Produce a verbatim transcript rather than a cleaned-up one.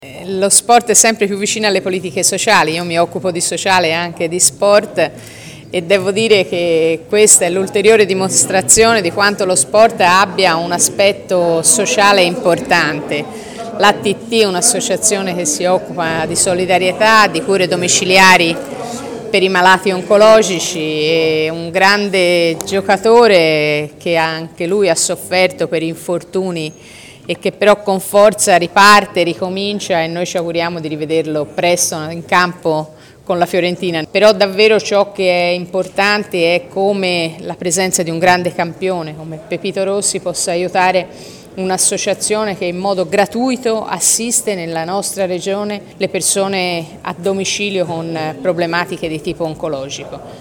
Lo sport è sempre più vicino alle politiche sociali, io mi occupo di sociale e anche di sport e devo dire che questa è l'ulteriore dimostrazione di quanto lo sport abbia un aspetto sociale importante. L'A T T è un'associazione che si occupa di solidarietà, di cure domiciliari per i malati oncologici, è un grande giocatore che anche lui ha sofferto per infortuni e che però con forza riparte, ricomincia e noi ci auguriamo di rivederlo presto in campo con la Fiorentina. Però davvero ciò che è importante è come la presenza di un grande campione come Pepito Rossi possa aiutare un'associazione che in modo gratuito assiste nella nostra regione le persone a domicilio con problematiche di tipo oncologico.